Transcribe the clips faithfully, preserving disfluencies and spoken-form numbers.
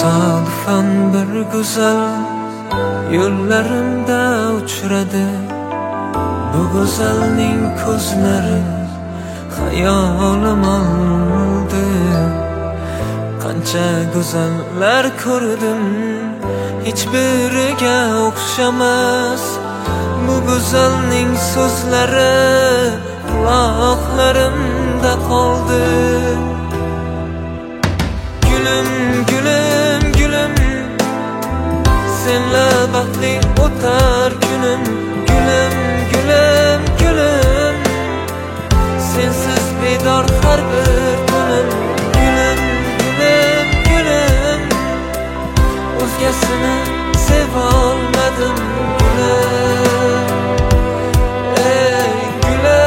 Tasodifan bir go'zal yo'llarimda uchradi. Bu go'zalning ko'zlari xayolim oldi. Qancha go'zallar ko'rdim, hech biriga o'xshamas. Bu go'zalning so'zlari quloqlarimda qoldi. Gülüm, gülüm, gülüm, senla baxtli o'tar kunim. Gülüm, gülüm, gülüm, sensiz bedor har bir tunim. Gülüm, gülüm, gülüm, o'zgasini sevolmadim. Gülüm, ey gülüm.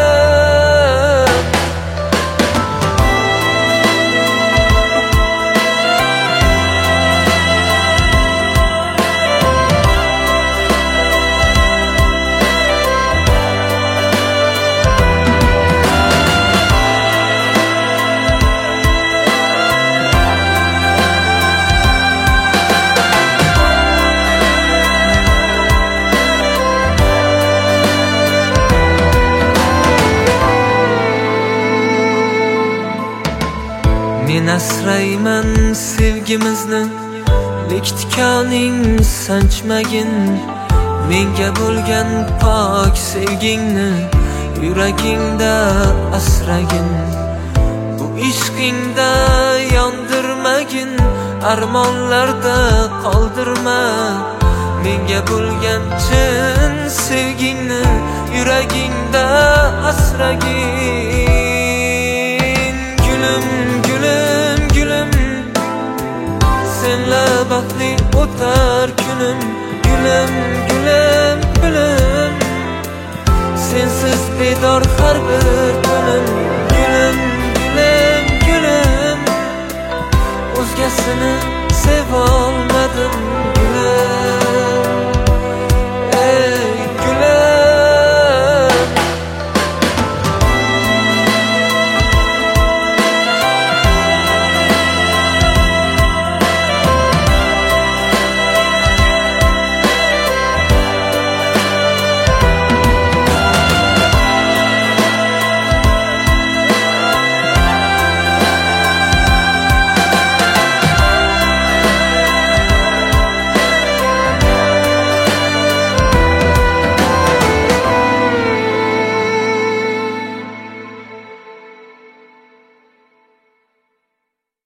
Men asrayman sevgimizni, lek tikoning sanchmagin. Menga bo'lgan pok sevgingni yuragingda asragin. Bu ishqingda yondirmagin, armonlarda qoldirma. Menga bo'lgan chin sevgingni yuragingda asragin. Gülüm, gülüm, gülüm, senla baxtli o'tar kunim. Gülüm, gülüm, gülüm, sensiz bedor har bir tunim.